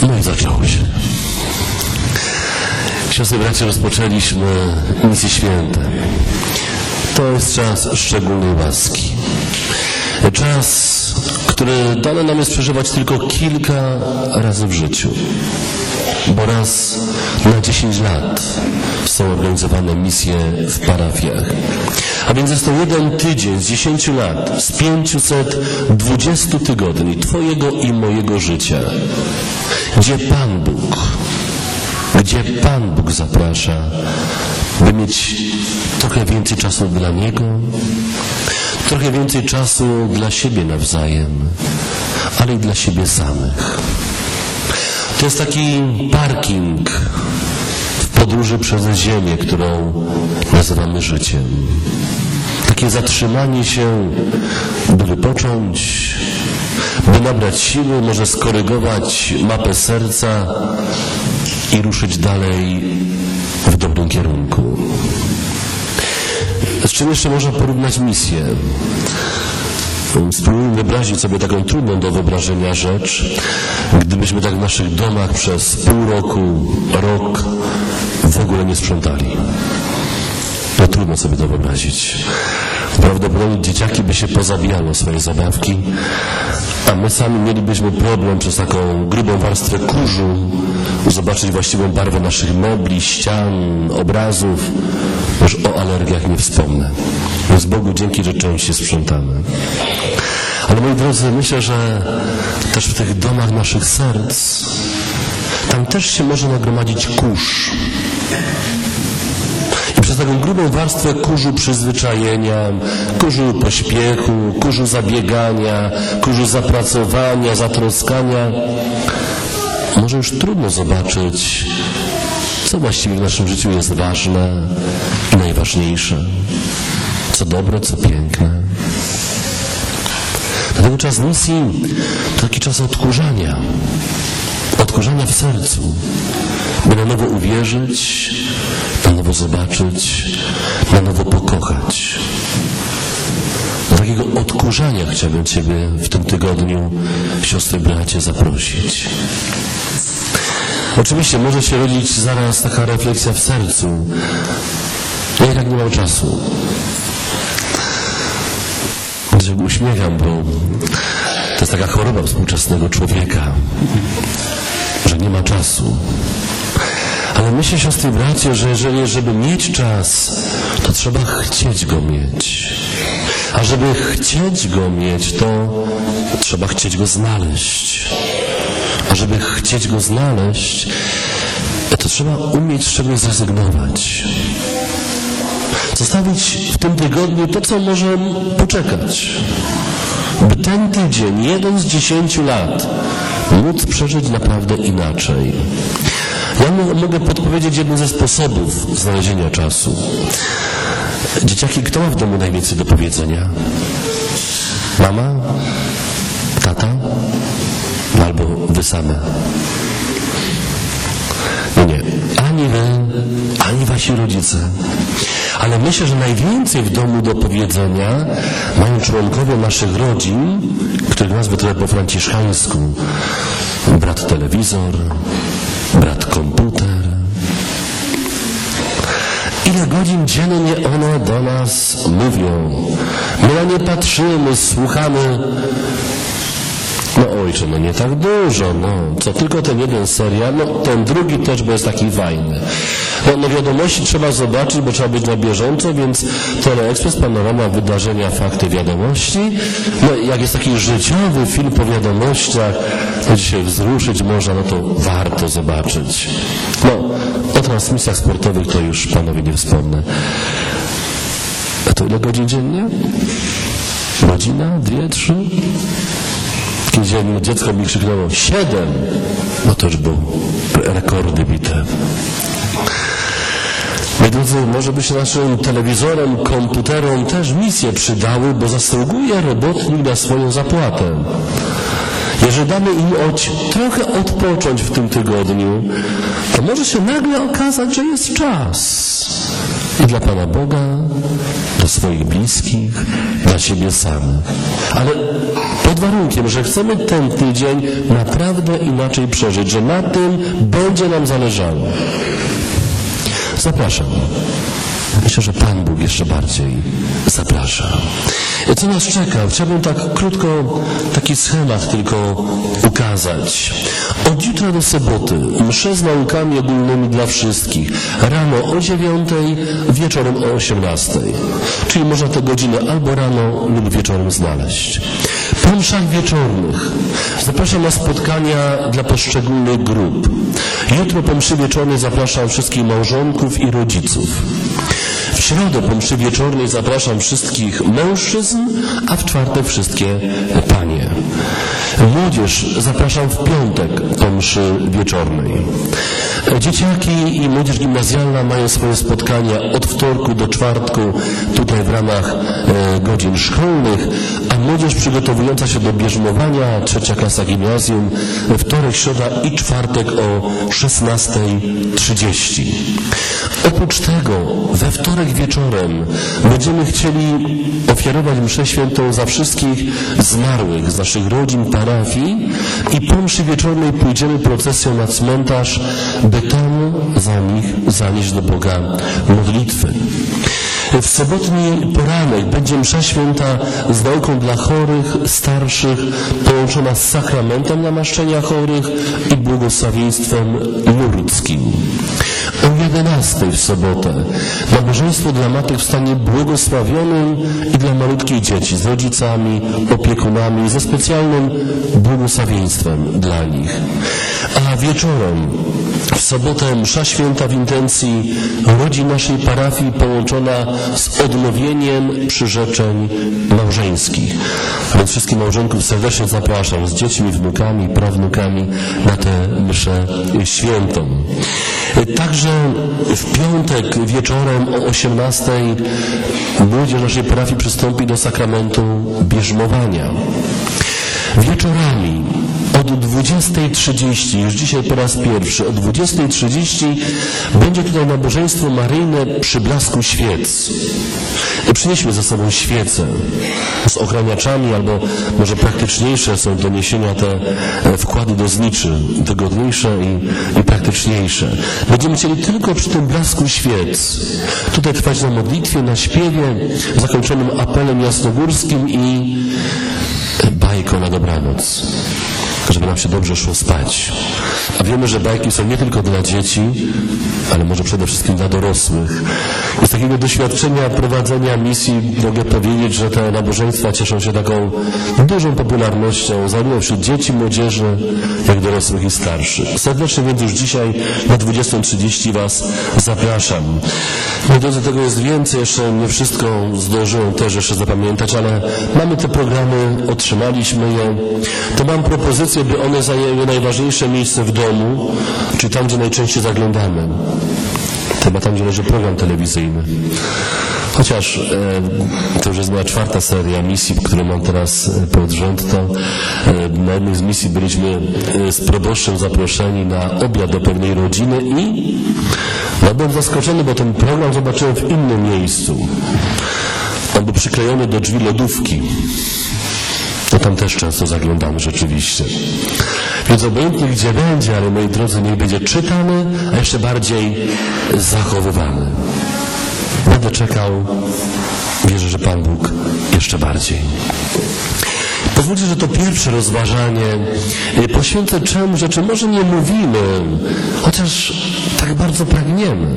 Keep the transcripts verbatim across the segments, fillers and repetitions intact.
No i zaczęło się. Siostry, bracia, rozpoczęliśmy misje święte. To jest czas szczególnej łaski. Czas, który dane nam jest przeżywać tylko kilka razy w życiu. Bo raz na dziesięć lat są organizowane misje w parafiach. A więc jest to jeden tydzień z dziesięciu lat, z pięciuset dwudziestu tygodni Twojego i mojego życia, gdzie Pan Bóg, gdzie Pan Bóg zaprasza, by mieć trochę więcej czasu dla Niego, trochę więcej czasu dla siebie nawzajem, ale i dla siebie samych. To jest taki parking w podróży przez ziemię, którą nazywamy życiem. Takie zatrzymanie się, by wypocząć, by nabrać siły, może skorygować mapę serca i ruszyć dalej w dobrym kierunku. Z czym jeszcze można porównać misję? Spróbujmy wyobrazić sobie taką trudną do wyobrażenia rzecz, gdybyśmy tak w naszych domach przez pół roku, rok w ogóle nie sprzątali. No trudno sobie to wyobrazić. Prawdopodobnie dzieciaki by się pozabijały o swoje zabawki, a my sami mielibyśmy problem przez taką grubą warstwę kurzu zobaczyć właściwą barwę naszych mebli, ścian, obrazów. Już o alergiach nie wspomnę. Więc Bogu dzięki, że częściej sprzątamy. Ale moi drodzy, myślę, że też w tych domach naszych serc tam też się może nagromadzić kurz. I przez taką grubą warstwę kurzu przyzwyczajenia, kurzu pośpiechu, kurzu zabiegania, kurzu zapracowania, zatroskania, może już trudno zobaczyć, co właściwie w naszym życiu jest ważne i najważniejsze, co dobre, co piękne. Dlatego czas misji to taki czas odkurzania, odkurzania w sercu, by na nowo uwierzyć, na nowo zobaczyć, na nowo pokochać. Do takiego odkurzania chciałbym Ciebie w tym tygodniu, siostry, bracie, zaprosić. Oczywiście może się rodzić zaraz taka refleksja w sercu. Ja jednak nie mam czasu. Ja się uśmiecham, bo to jest taka choroba współczesnego człowieka, że nie ma czasu. Ale myślę, siostry, bracie, że jeżeli, żeby mieć czas, to trzeba chcieć go mieć. A żeby chcieć go mieć, to trzeba chcieć go znaleźć. A żeby chcieć go znaleźć, to trzeba umieć z czegoś zrezygnować. Zostawić w tym tygodniu to, co może poczekać. By ten tydzień, jeden z dziesięciu lat, móc przeżyć naprawdę inaczej. Ja mogę podpowiedzieć jeden ze sposobów znalezienia czasu. Dzieciaki, kto ma w domu najwięcej do powiedzenia? Mama? Tata? Albo wy same? No nie. Ani wy, ani wasi rodzice. Ale myślę, że najwięcej w domu do powiedzenia mają członkowie naszych rodzin, których nazwę trochę po franciszkańsku. Brat telewizor, brat komputer. Ile godzin dziennie one do nas mówią. My na nie patrzymy, słuchamy. No ojcze, no nie tak dużo, no. Co tylko ten jeden serial, no ten drugi też, bo jest taki fajny. No, no wiadomości trzeba zobaczyć, bo trzeba być na bieżąco, więc Teleekspres, panorama, wydarzenia, fakty, wiadomości. No jak jest taki życiowy film po wiadomościach, gdzie się wzruszyć można, no to warto zobaczyć. No, o transmisjach sportowych to już panowie nie wspomnę. A to ile godzin dziennie? Godzina? Dwie? Trzy? Kiedyś dziecko mi krzyknęło siedem. No to już był rekordy bite. Moi drodzy, może by się naszym telewizorem, komputerom też misje przydały, bo zasługuje robotnik na swoją zapłatę. Jeżeli damy im choć trochę odpocząć w tym tygodniu, to może się nagle okazać, że jest czas. I dla Pana Boga, dla swoich bliskich, dla siebie samych. Ale pod warunkiem, że chcemy ten tydzień naprawdę inaczej przeżyć, że na tym będzie nam zależało. Zapraszam. Myślę, że Pan Bóg jeszcze bardziej zaprasza. Co nas czeka? Chciałbym tak krótko taki schemat tylko ukazać. Od jutra do soboty msze z naukami ogólnymi dla wszystkich. Rano o dziewiątej, wieczorem o osiemnastej. Czyli można te godziny albo rano lub wieczorem znaleźć. Po mszach wieczornych zapraszam na spotkania dla poszczególnych grup. Jutro po mszy wieczornej zapraszam wszystkich małżonków i rodziców. W środę po mszy wieczornej zapraszam wszystkich mężczyzn, a w czwartek wszystkie panie. Młodzież zapraszam w piątek po mszy wieczornej. Dzieciaki i młodzież gimnazjalna mają swoje spotkania od wtorku do czwartku tutaj w ramach e, godzin szkolnych, a młodzież przygotowująca się do bierzmowania, trzecia klasa gimnazjum, wtorek, środa i czwartek o szesnastej trzydzieści. Oprócz tego we wtorek wieczorem będziemy chcieli ofiarować mszę świętą za wszystkich zmarłych z naszych rodzin, parafii i po mszy wieczornej pójdziemy procesją na cmentarz, by tam za nich zanieść do Boga modlitwy. W sobotni poranek będzie msza święta z nauką dla chorych, starszych, połączona z sakramentem namaszczenia chorych i błogosławieństwem ludzkim. O jedenastej w sobotę nabożeństwo dla matek w stanie błogosławionym i dla malutkich dzieci z rodzicami, opiekunami, ze specjalnym błogosławieństwem dla nich. A wieczorem w sobotę msza święta w intencji rodzin naszej parafii połączona z odnowieniem przyrzeczeń małżeńskich. A więc wszystkich małżonków serdecznie zapraszam z dziećmi, wnukami, prawnukami na tę mszę świętą. Także w piątek wieczorem o osiemnastej młodzież naszej parafii przystąpi do sakramentu bierzmowania. Wieczorami od dwudziestej trzydzieści, już dzisiaj po raz pierwszy, o dwudziestej trzydzieści będzie tutaj nabożeństwo maryjne przy blasku świec. Przynieśmy ze sobą świece z ochraniaczami, albo może praktyczniejsze są doniesienia te wkłady do zniczy, wygodniejsze i, i praktyczniejsze. Będziemy chcieli tylko przy tym blasku świec tutaj trwać na modlitwie, na śpiewie, zakończonym apelem jasnogórskim i bajką na dobranoc, żeby nam się dobrze szło spać. A wiemy, że bajki są nie tylko dla dzieci, ale może przede wszystkim dla dorosłych. I z takiego doświadczenia prowadzenia misji mogę powiedzieć, że te nabożeństwa cieszą się taką dużą popularnością, zarówno wśród dzieci, młodzieży, jak dorosłych i starszych. Serdecznie więc już dzisiaj na dwudziestą trzydzieści Was zapraszam. Moi drodzy, tego jest więcej, jeszcze nie wszystko zdążyłem też jeszcze zapamiętać, ale mamy te programy, otrzymaliśmy je. To mam propozycję, by one zajęły najważniejsze miejsce w domu, czyli tam, gdzie najczęściej zaglądamy. Chyba tam, gdzie leży program telewizyjny. Chociaż e, to już jest moja czwarta seria misji, którą mam teraz pod rząd, to e, na jednej z misji byliśmy e, z proboszczem zaproszeni na obiad do pewnej rodziny i no, byłem zaskoczony, bo ten program zobaczyłem w innym miejscu. On był przyklejony do drzwi lodówki. To tam też często zaglądamy rzeczywiście. Więc obojętnie gdzie będzie, ale moi drodzy, niech będzie czytany, a jeszcze bardziej zachowywany. Będę czekał, wierzę, że Pan Bóg jeszcze bardziej. Pozwólcie, że to pierwsze rozważanie poświęcę czemu rzeczy może nie mówimy, chociaż tak bardzo pragniemy.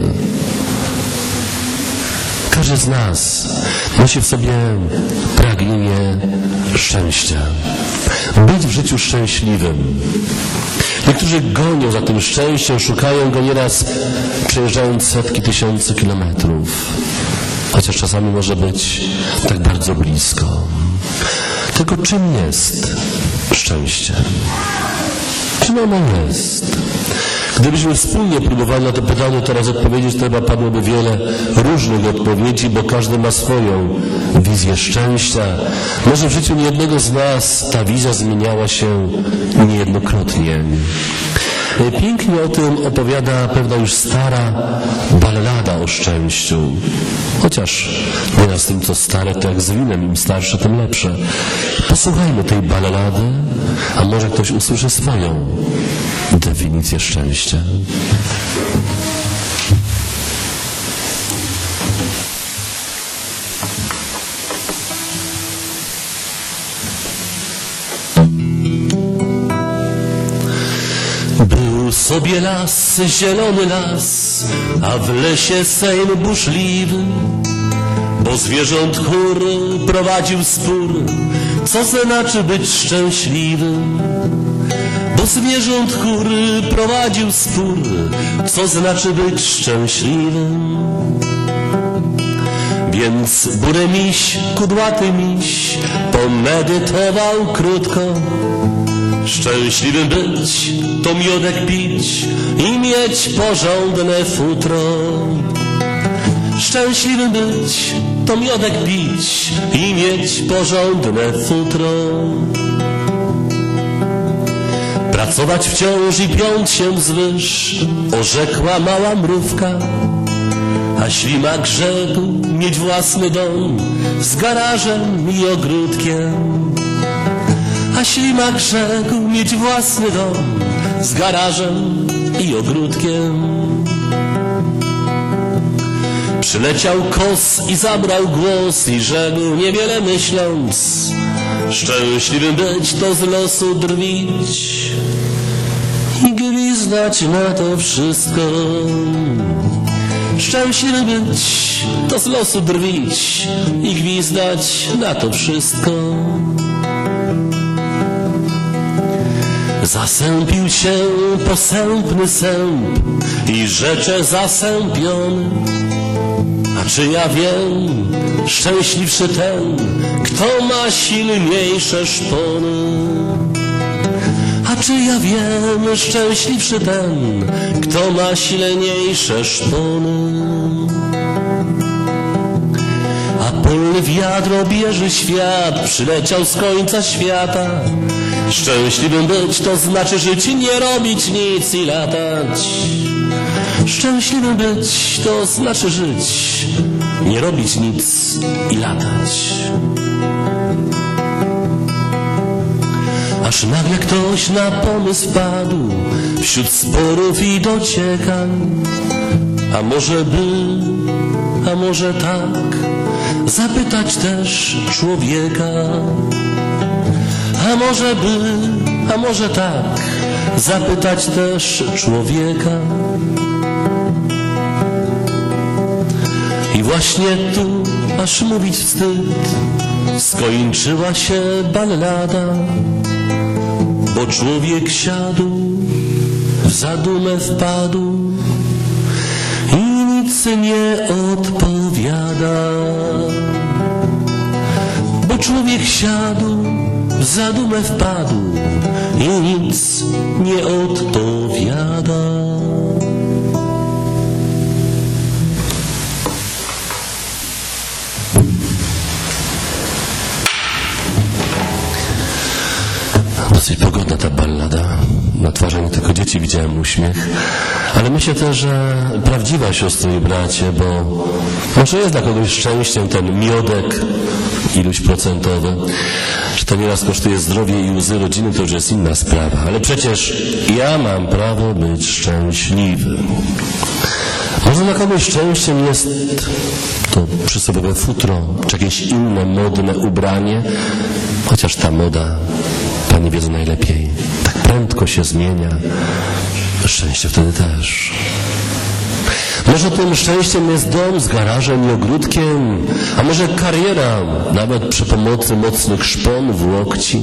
Każdy z nas nosi w sobie pragnienie szczęścia. Być w życiu szczęśliwym. Niektórzy gonią za tym szczęściem, szukają go nieraz przejeżdżając setki tysięcy kilometrów. Chociaż czasami może być tak bardzo blisko. Tylko czym jest szczęście? Czym ono jest? Gdybyśmy wspólnie próbowali na to pytanie teraz odpowiedzieć, to chyba padłoby wiele różnych odpowiedzi, bo każdy ma swoją wizję szczęścia. Może w życiu niejednego z nas ta wizja zmieniała się niejednokrotnie. Pięknie o tym opowiada pewna już stara ballada o szczęściu. Chociaż nie z tym, co stare, to jak z winem, im starsze, tym lepsze. Posłuchajmy tej ballady, a może ktoś usłyszy swoją definicję szczęścia. Był sobie las, zielony las, a w lesie sejm burzliwy, bo zwierząt chór prowadził spór, co znaczy być szczęśliwym. Bo zwierząt chór prowadził spór, co znaczy być szczęśliwym. Więc bury miś, kudłaty miś, pomedytował krótko. Szczęśliwym być, to miodek pić i mieć porządne futro. Szczęśliwym być, to miodek pić i mieć porządne futro. Pracować wciąż i piąć się wzwyż, orzekła mała mrówka. A ślimak rzekł mieć własny dom z garażem i ogródkiem. A ślimak rzekł mieć własny dom z garażem i ogródkiem. Przyleciał kos i zabrał głos i rzekł niewiele myśląc: szczęśliwym być to z losu drwić i gwizdać na to wszystko. Szczęśliwym być to z losu drwić i gwizdać na to wszystko. Zasępił się posępny sęp i rzecze zasępiony. A czy ja wiem, szczęśliwszy ten, kto ma silniejsze szpony? A czy ja wiem, szczęśliwszy ten, kto ma silniejsze szpony? A polny wiatr obieży świat, przyleciał z końca świata. Szczęśliwym być to znaczy żyć, nie robić nic i latać. Szczęśliwym być to znaczy żyć, nie robić nic i latać. Aż nagle ktoś na pomysł wpadł wśród sporów i dociekań. A może by, a może tak, zapytać też człowieka. A może by, a może tak, zapytać też człowieka. I właśnie tu, aż mówić wstyd, skończyła się ballada, bo człowiek siadł, w zadumę wpadł i nic nie odpowiada. Bo człowiek siadł, w zadumę wpadł i nic nie odpowiada. Dosyć pogodna ta ballada. Na twarzy nie tylko dzieci widziałem uśmiech, ale myślę też, że prawdziwa siostry i bracie, bo może jest dla kogoś szczęściem ten miodek iluś procentowy. Że to nieraz kosztuje zdrowie i łzy rodziny, to już jest inna sprawa. Ale przecież ja mam prawo być szczęśliwy. Może dla kogoś szczęściem jest to przysłowiowe futro, czy jakieś inne modne ubranie, chociaż ta moda, Panie wiedzą najlepiej, tak prędko się zmienia. Szczęście wtedy też. Może tym szczęściem jest dom z garażem i ogródkiem, a może kariera, nawet przy pomocy mocnych szpon w łokci.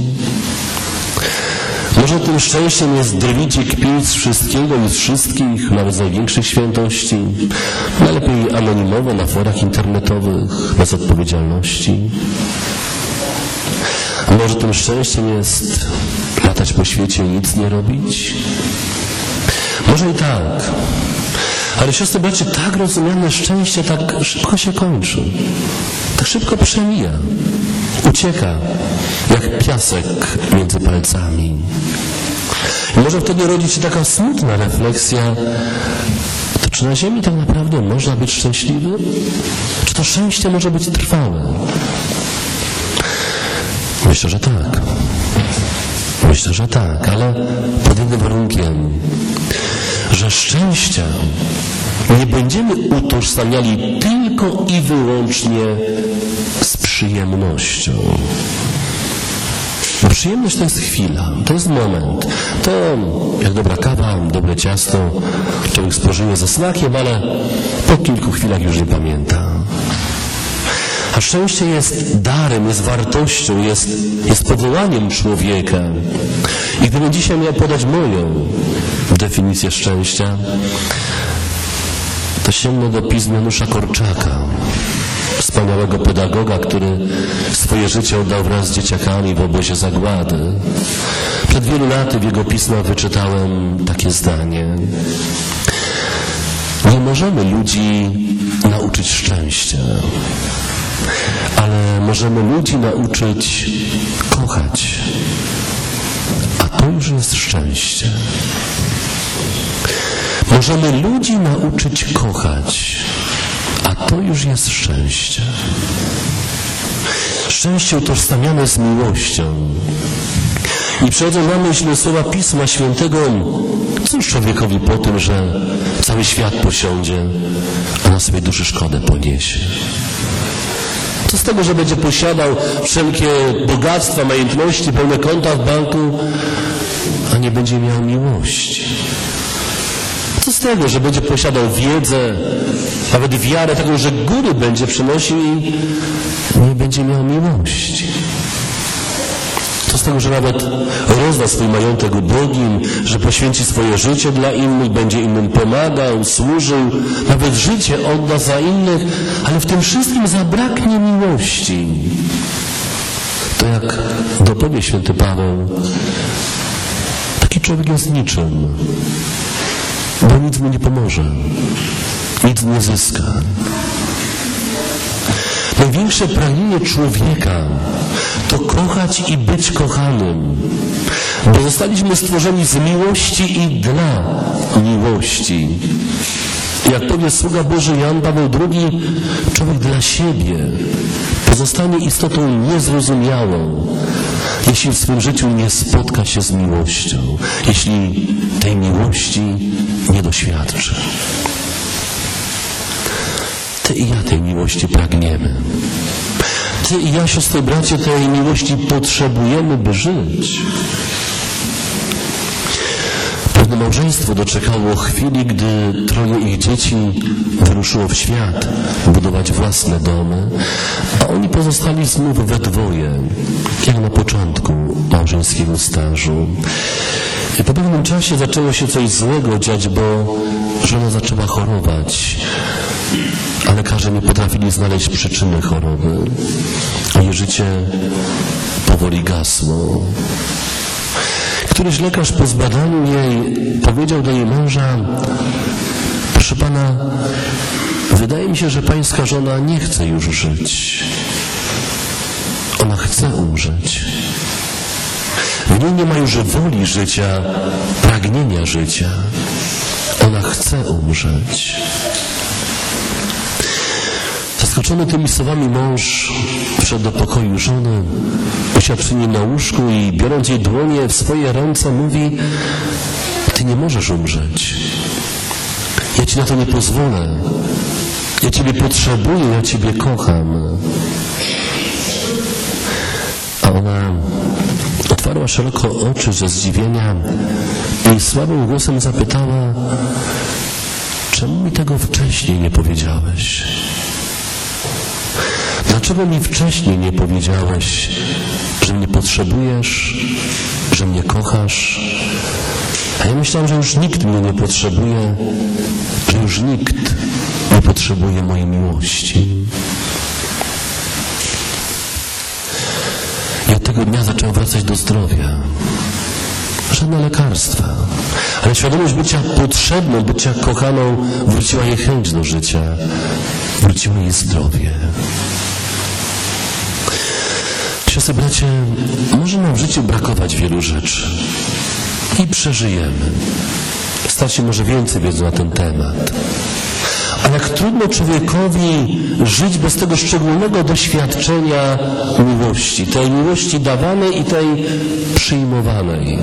Może tym szczęściem jest drwić i kpić z wszystkiego i z wszystkich, nawet z największych świętości. Najlepiej anonimowo na forach internetowych, bez odpowiedzialności. A może tym szczęściem jest latać po świecie i nic nie robić? Może i tak. Ale siostry, bracie, tak rozumiane szczęście tak szybko się kończy. Tak szybko przemija. Ucieka jak piasek między palcami. I może wtedy rodzić się taka smutna refleksja, to czy na ziemi tak naprawdę można być szczęśliwy? Czy to szczęście może być trwałe? Myślę, że tak. Myślę, że tak, ale pod jednym warunkiem, że szczęścia nie będziemy utożsamiali tylko i wyłącznie z przyjemnością. Bo przyjemność to jest chwila, to jest moment. To jak dobra kawa, dobre ciasto, człowiek spożyje ze smakiem, ale po kilku chwilach już nie pamięta. A szczęście jest darem, jest wartością, jest, jest powołaniem człowieka. I gdybym dzisiaj miał podać moją definicję szczęścia, to sięgnę do pism Janusza Korczaka, wspaniałego pedagoga, który swoje życie oddał wraz z dzieciakami w obozie zagłady. Przed wielu laty w jego pismach wyczytałem takie zdanie: nie możemy ludzi nauczyć szczęścia, ale możemy ludzi nauczyć kochać, a to już jest szczęście. Możemy ludzi nauczyć kochać, a to już jest szczęście. Szczęście utożsamiane z miłością. I przychodzą na myśl słowa Pisma Świętego: cóż człowiekowi po tym, że cały świat posiądzie, a na sobie duszy szkodę poniesie? Co z tego, że będzie posiadał wszelkie bogactwa, majątności, pełne konta w banku, a nie będzie miał miłości? Co z tego, że będzie posiadał wiedzę, nawet wiarę taką, że góry będzie przynosił i nie będzie miał miłości? Co z tego, że nawet rozda swój majątek ubogim, że poświęci swoje życie dla innych, będzie innym pomagał, służył, nawet życie odda za innych, ale w tym wszystkim zabraknie miłości? To jak dopowie święty Paweł, taki człowiek jest niczym, bo nic mu nie pomoże, nic nie zyska. Największe pragnienie człowieka to kochać i być kochanym, bo zostaliśmy stworzeni z miłości i dla miłości. Jak powie sługa Boży Jan Paweł drugi, człowiek dla siebie pozostanie istotą niezrozumiałą, jeśli w swym życiu nie spotka się z miłością, jeśli tej miłości nie doświadczy. Ty i ja tej miłości pragniemy. Ty i ja, siostry, bracie, tej miłości potrzebujemy, by żyć. Pewne małżeństwo doczekało chwili, gdy troje ich dzieci wyruszyło w świat budować własne domy, a oni pozostali znów we dwoje, jak na początku małżeńskiego stażu. I po pewnym czasie zaczęło się coś złego dziać, bo żona zaczęła chorować, a lekarze nie potrafili znaleźć przyczyny choroby. Jej życie powoli gasło. Któryś lekarz po zbadaniu jej powiedział do jej męża: proszę pana, wydaje mi się, że pańska żona nie chce już żyć. Ona chce umrzeć. W niej nie ma już woli życia, pragnienia życia. Ona chce umrzeć. Zaskoczony tymi słowami mąż wszedł do pokoju żony, usiadł przy niej na łóżku i biorąc jej dłonie w swoje ręce mówi: ty nie możesz umrzeć. Ja ci na to nie pozwolę. Ja ciebie potrzebuję, ja ciebie kocham. A ona otwarła szeroko oczy ze zdziwienia i słabym głosem zapytała: czemu mi tego wcześniej nie powiedziałeś? Dlaczego mi wcześniej nie powiedziałeś, że mnie potrzebujesz, że mnie kochasz? A ja myślałem, że już nikt mnie nie potrzebuje, że już nikt nie potrzebuje mojej miłości. I od tego dnia zacząłem wracać do zdrowia. Żadne lekarstwa. Ale świadomość bycia potrzebną, bycia kochaną, wróciła jej chęć do życia. Wróciło jej zdrowie. Siostry, bracie, może nam w życiu brakować wielu rzeczy. i przeżyjemy. Starsi może więcej wiedzą na ten temat. A jak trudno człowiekowi żyć bez tego szczególnego doświadczenia miłości, tej miłości dawanej i tej przyjmowanej.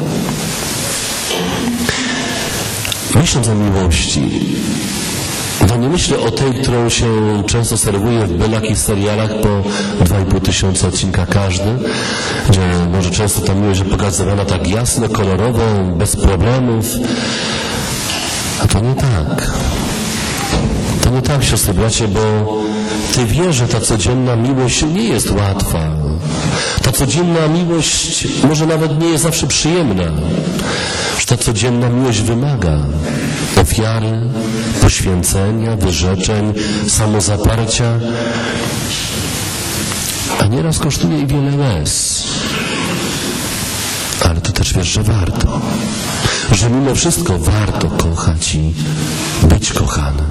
Myśląc o miłości, no nie myślę o tej, którą się często serwuje w bylach i serialach po dwa i pół tysiąca odcinka każdy, gdzie może często ta miłość jest pokazywana tak jasno, kolorowo, bez problemów. A to nie tak. To nie tak, siostry, bracie, bo ty wiesz, że ta codzienna miłość nie jest łatwa. Ta codzienna miłość może nawet nie jest zawsze przyjemna. Że ta codzienna miłość wymaga ofiary, poświęcenia, wyrzeczeń, samozaparcia, a nieraz kosztuje i wiele łez. Ale to też wiesz, że warto. Że mimo wszystko warto kochać i być kochanym.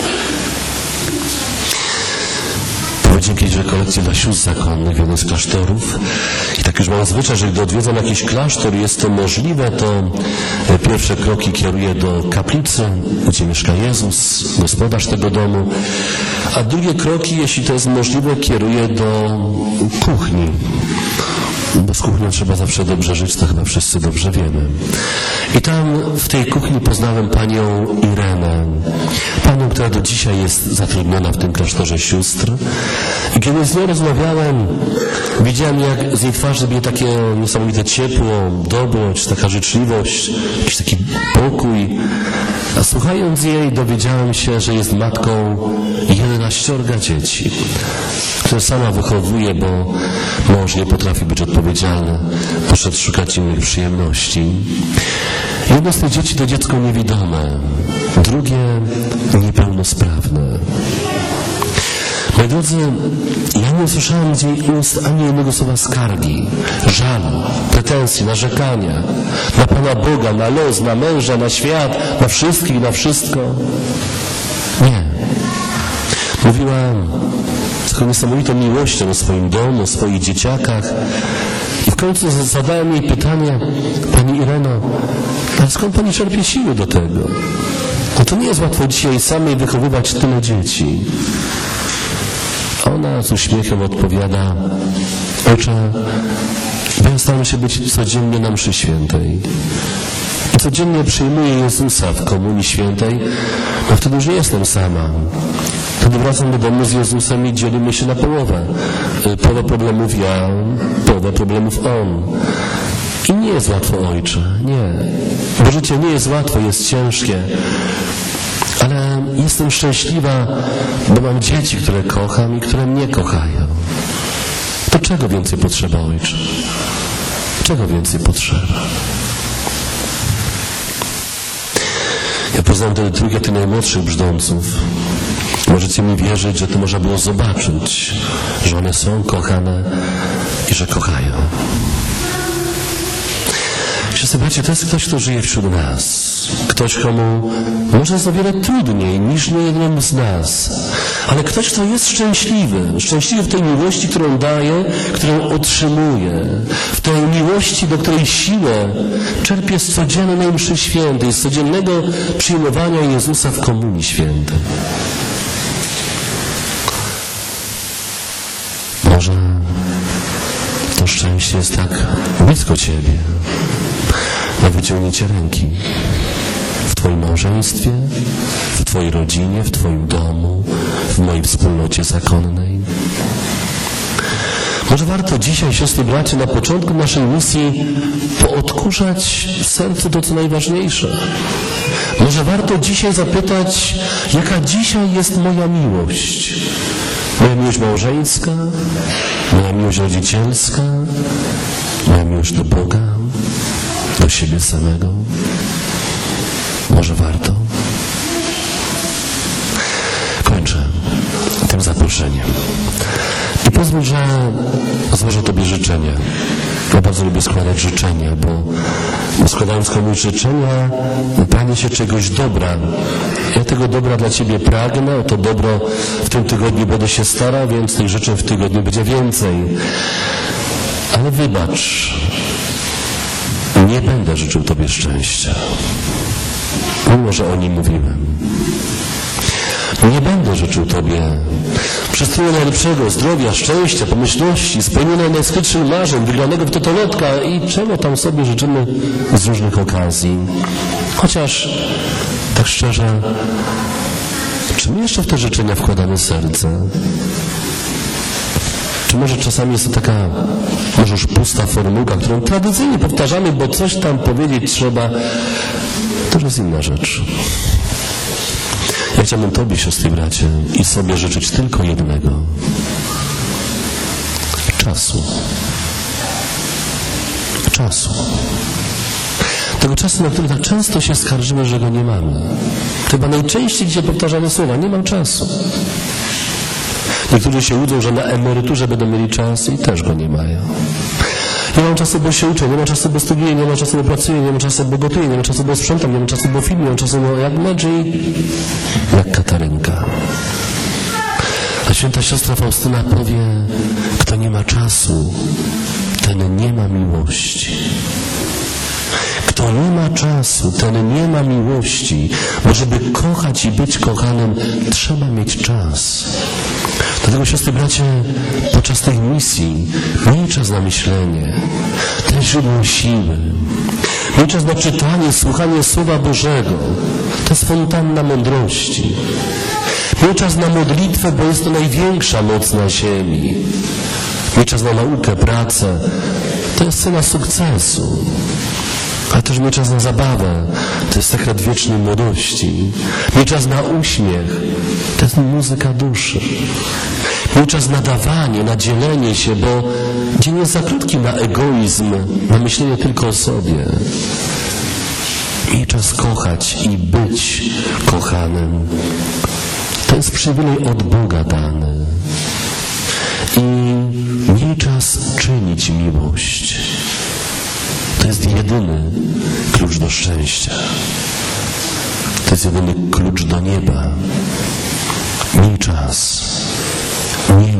Prowadziłem kiedyś rekolekcję dla sióstr zakonnych w jednym z klasztorów i tak już mam zwyczaj, że gdy odwiedzam jakiś klasztor i jest to możliwe, to pierwsze kroki kieruję do kaplicy, gdzie mieszka Jezus, gospodarz tego domu, a drugie kroki, jeśli to jest możliwe, kieruję do kuchni. Bo z kuchnią trzeba zawsze dobrze żyć, to chyba wszyscy dobrze wiemy. I tam w tej kuchni poznałem panią Irenę. Panią, która do dzisiaj jest zatrudniona w tym klasztorze sióstr. I kiedy z nią rozmawiałem, widziałem, jak z jej twarzy było takie niesamowite ciepło, dobroć, taka życzliwość, jakiś taki pokój. A słuchając jej, dowiedziałem się, że jest matką jedenaściorga dzieci, które sama wychowuje, bo mąż nie potrafi być odpowiedzialny, poszedł szukać innych przyjemności. Jedno z tych dzieci to dziecko niewidome, drugie niepełnosprawne. Moi drodzy, ja nie usłyszałem z jej ust ani jednego słowa skargi, żalu, pretensji, narzekania na Pana Boga, na los, na męża, na świat, na wszystkich, na wszystko. Nie. Mówiła z taką niesamowitą miłością o swoim domu, o swoich dzieciakach. I w końcu zadałem jej pytanie: Pani Ireno, ale skąd Pani czerpie siły do tego? No to nie jest łatwo dzisiaj samej wychowywać tyle dzieci. Ona z uśmiechem odpowiada: Ojcze, ja staram się być codziennie na mszy świętej. I codziennie przyjmuję Jezusa w Komunii Świętej, no wtedy już nie jestem sama. Wtedy wracam do domu z Jezusem i dzielimy się na połowę. Połowę problemów ja, połowę problemów On. I nie jest łatwo, Ojcze, nie. Bo życie nie jest łatwe, jest ciężkie. Ale jestem szczęśliwa, bo mam dzieci, które kocham i które mnie kochają. To czego więcej potrzeba, Ojcze? Czego więcej potrzeba? Ja poznałem tę trójkę tych najmłodszych brzdąców. Możecie mi wierzyć, że to można było zobaczyć, że one są kochane i że kochają. Siostry, bracie, to jest ktoś, kto żyje wśród nas. Ktoś, komu może jest o wiele trudniej niż niejednemu z nas. Ale ktoś, kto jest szczęśliwy. Szczęśliwy w tej miłości, którą daje, którą otrzymuje. W tej miłości, do której siłę czerpie z codziennej mszy świętej, z codziennego przyjmowania Jezusa w Komunii Świętej. Może to szczęście jest tak blisko Ciebie, na wyciągnięcie ręki. W Twoim małżeństwie, w Twojej rodzinie, w Twoim domu, w mojej wspólnocie zakonnej. Może warto dzisiaj, siostry, bracia, na początku naszej misji poodkurzać w sercu to, co najważniejsze. Może warto dzisiaj zapytać, jaka dzisiaj jest moja miłość. Moja miłość małżeńska, moja miłość rodzicielska, moja miłość do Boga, do siebie samego. Może warto? Kończę tym zaproszeniem. I pozwól, że złożę Tobie życzenia. Ja bardzo lubię składać życzenia, bo składając komuś życzenia, pragnie się czegoś dobra. Ja tego dobra dla Ciebie pragnę, o to dobro w tym tygodniu będę się starał, więc tych życzeń w tygodniu będzie więcej. Ale wybacz, Nie będę życzył Tobie szczęścia, mimo że o nim mówiłem. Nie będę życzył Tobie wszystkiego najlepszego, zdrowia, szczęścia, pomyślności, spełnienia najskrytszych marzeń, wygranego w totolotka i czego tam sobie życzymy z różnych okazji. Chociaż, tak szczerze, czy my jeszcze w te życzenia wkładamy serce? Czy może czasami jest to taka, może już pusta formułka, którą tradycyjnie powtarzamy, bo coś tam powiedzieć trzeba? To już jest inna rzecz. Ja chciałbym Tobie, siostry i bracie, i sobie życzyć tylko jednego. Czasu. Czasu. Tego czasu, na który tak często się skarżymy, że go nie mamy. Chyba najczęściej dzisiaj powtarzane słowa, nie mam czasu. Niektórzy się łudzą, że na emeryturze będą mieli czas i też go nie mają. Nie mam czasu, bo się uczę, nie mam czasu, bo studiuję, nie mam czasu, bo pracuję, nie mam czasu, bo gotuję, nie mam czasu, bo sprzątam, nie mam czasu, bo filmuję, nie mam czasu, bo jak Medży, jak Katarynka. A święta siostra Faustyna powie, kto nie ma czasu, ten nie ma miłości. Kto nie ma czasu, ten nie ma miłości, bo żeby kochać i być kochanym, trzeba mieć czas. Dlatego, siostry, bracie, podczas tej misji miej czas na myślenie, to jest źródło siły. Miej czas na czytanie, słuchanie Słowa Bożego, to jest fontanna mądrości. Miej czas na modlitwę, bo jest to największa moc na ziemi. Miej czas na naukę, pracę, to jest cena sukcesu. Ale też miej czas na zabawę, to jest sekret wiecznej młodości. Miej czas na uśmiech, to jest muzyka duszy. Miej czas na dawanie, na dzielenie się, bo dzień jest za krótki na egoizm, na myślenie tylko o sobie. Miej czas kochać i być kochanym. To jest przywilej od Boga dany. I miej czas czynić miłość. To jest jedyny klucz do szczęścia. To jest jedyny klucz do nieba. Miej czas. Miej